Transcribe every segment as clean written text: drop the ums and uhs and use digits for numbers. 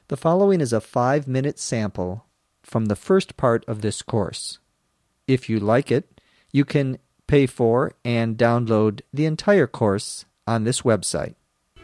The following is a 5-minute sample from the first part of this course. If you like it, you can pay for and download the entire course on this website.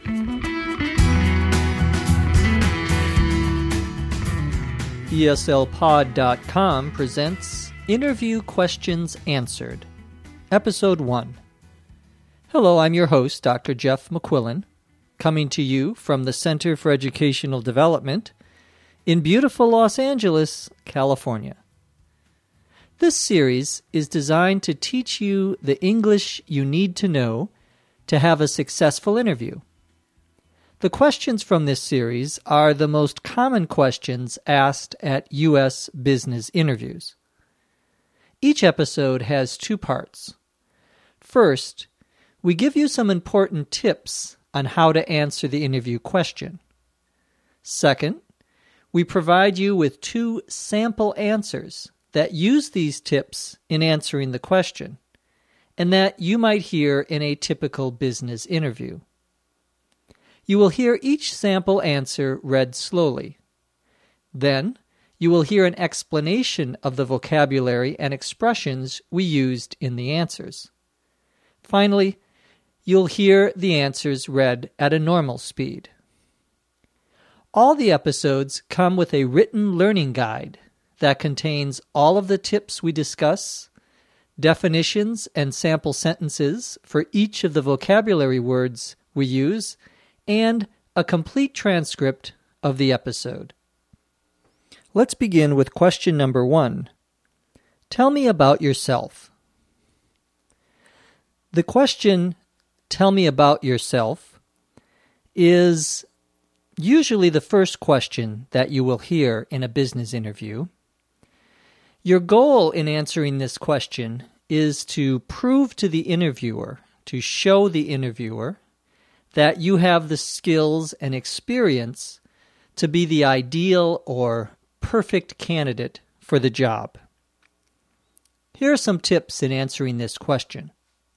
ESLPod.com presents Interview Questions Answered, Episode 1. Hello, I'm your host, Dr. Jeff McQuillan, coming to you from the Center for Educational Development in beautiful Los Angeles, California. This series is designed to teach you the English you need to know to have a successful interview. The questions from this series are the most common questions asked at U.S. business interviews. Each episode has 2 parts. First, we give you some important tips on how to answer the interview question. Second, we provide you with 2 sample answers that use these tips in answering the question, and that you might hear in a typical business interview. You will hear each sample answer read slowly. Then, you will hear an explanation of the vocabulary and expressions we used in the answers. Finally, you'll hear the answers read at a normal speed. All the episodes come with a written learning guide that contains all of the tips we discuss, definitions and sample sentences for each of the vocabulary words we use, and a complete transcript of the episode. Let's begin with question number 1. Tell me about yourself. The question, "Tell me about yourself," is usually the first question that you will hear in a business interview. Your goal in answering this question is to prove to the interviewer, to show the interviewer, that you have the skills and experience to be the ideal or perfect candidate for the job. Here are some tips in answering this question.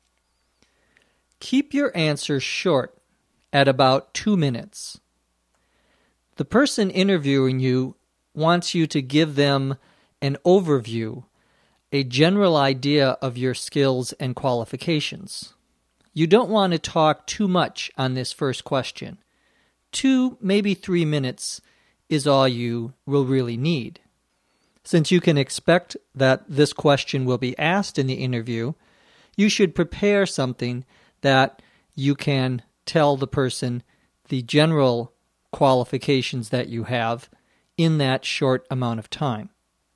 Keep your answer short at about 2 minutes. The person interviewing you wants you to give them an overview, a general idea of your skills and qualifications. You don't want to talk too much on this first question. 2, maybe 3 minutes is all you will really need. Since you can expect that this question will be asked in the interview, you should prepare something that you can tell the person the general qualifications that you have in that short amount of time.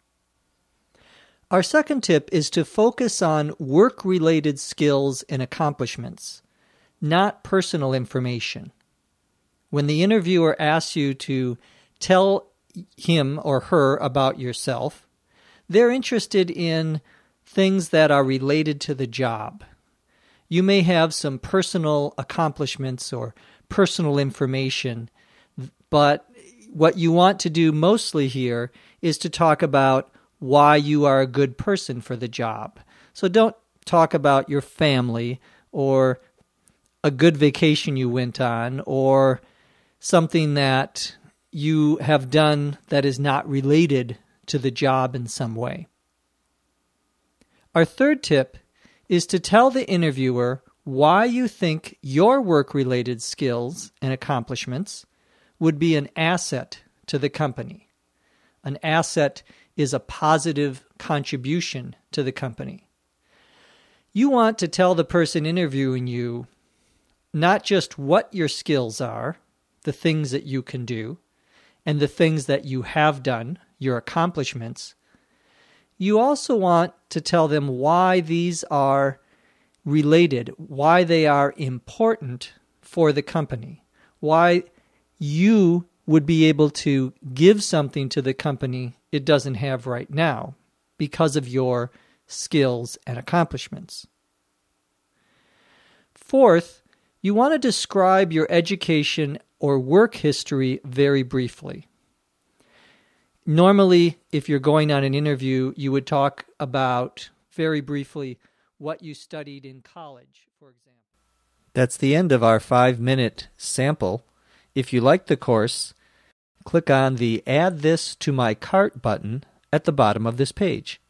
Our second tip is to focus on work-related skills and accomplishments, not personal information. When the interviewer asks you to tell him or her about yourself, they're interested in things that are related to the job. You may have some personal accomplishments or personal information, but what you want to do mostly here is to talk about why you are a good person for the job. So don't talk about your family or a good vacation you went on or something that you have done that is not related to the job in some way. Our third tip is to tell the interviewer why you think your work-related skills and accomplishments would be an asset to the company. An asset is a positive contribution to the company. You want to tell the person interviewing you not just what your skills are, the things that you can do, and the things that you have done, your accomplishments. You also want to tell them why these are related, why they are important for the company, why you would be able to give something to the company it doesn't have right now because of your skills and accomplishments. Fourth, you want to describe your education or work history very briefly. Normally, if you're going on an interview, you would talk about very briefly what you studied in college, for example. That's the end of our 5-minute sample. If you like the course, click on the Add This to My Cart button at the bottom of this page.